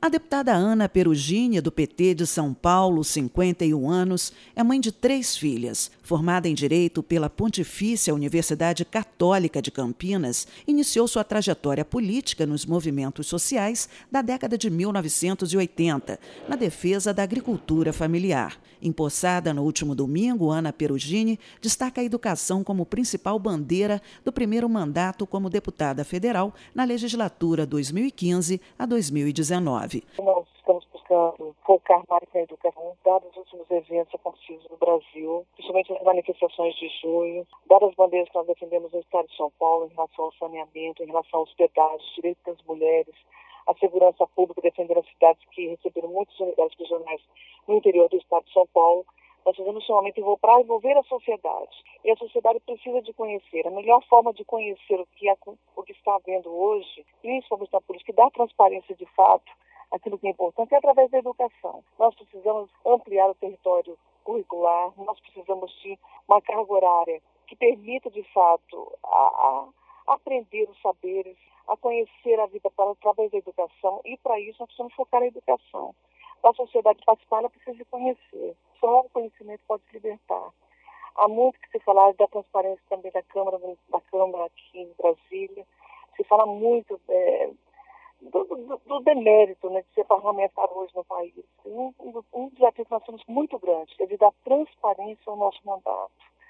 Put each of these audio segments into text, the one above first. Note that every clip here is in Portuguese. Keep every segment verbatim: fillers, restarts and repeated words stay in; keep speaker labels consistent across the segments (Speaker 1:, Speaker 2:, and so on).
Speaker 1: A deputada Ana Perugini, do P T de São Paulo, cinquenta e um anos, é mãe de três filhas. Formada em Direito pela Pontifícia Universidade Católica de Campinas, iniciou sua trajetória política nos movimentos sociais da década de mil novecentos e oitenta, na defesa da agricultura familiar. Empossada no último domingo, Ana Perugini destaca a educação como principal bandeira do primeiro mandato como deputada federal na legislatura dois mil e quinze a dois mil e dezenove.
Speaker 2: Nós estamos buscando focar mais na educação, dados os últimos eventos acontecidos no Brasil, principalmente as manifestações de junho, dadas as bandeiras que nós defendemos no estado de São Paulo em relação ao saneamento, em relação aos pedágios, direitos das mulheres, a segurança pública, defender as cidades que receberam muitas unidades prisionais no interior do estado de São Paulo. Nós fazemos um momento para envolver a sociedade. E a sociedade precisa de conhecer. A melhor forma de conhecer o que, é, o que está havendo hoje, principalmente na política, e dar transparência de fato, aquilo que é importante, é através da educação. Nós precisamos ampliar o território curricular, nós precisamos de uma carga horária que permita, de fato, a, a aprender os saberes, a conhecer a vida para, através da educação, e para isso nós precisamos focar na educação. Para a sociedade participar, ela precisa de conhecer. Só o conhecimento pode se libertar. Há muito que se falar da transparência também da Câmara, da Câmara aqui em Brasília. Se fala muito é, do, do, do demérito, né, de ser parlamentar hoje no país. Um, um desafio que nós temos muito grande é de dar transparência ao nosso mandato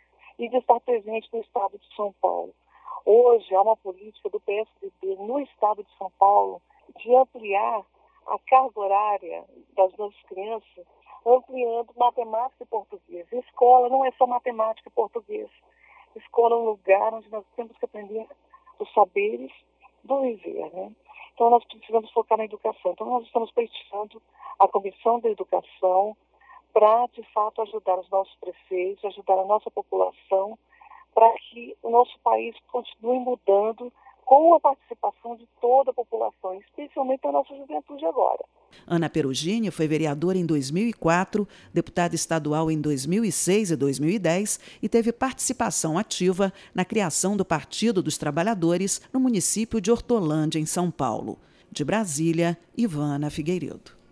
Speaker 2: e de estar presente no estado de São Paulo. Hoje há uma política do P S D B no estado de São Paulo de ampliar a carga horária das nossas crianças, ampliando matemática e português. Escola não é só matemática e português. Escola é um lugar onde nós temos que aprender os saberes do viver, né? Então nós precisamos focar na educação. Então nós estamos peticionando a Comissão da Educação para, de fato, ajudar os nossos prefeitos, ajudar a nossa população, para que o nosso país continue mudando com a participação de toda a população, especialmente da nossa juventude agora.
Speaker 1: Ana Perugini foi vereadora em dois mil e quatro, deputada estadual em dois mil e seis e dois mil e dez e teve participação ativa na criação do Partido dos Trabalhadores no município de Hortolândia, em São Paulo. De Brasília, Ivana Figueiredo.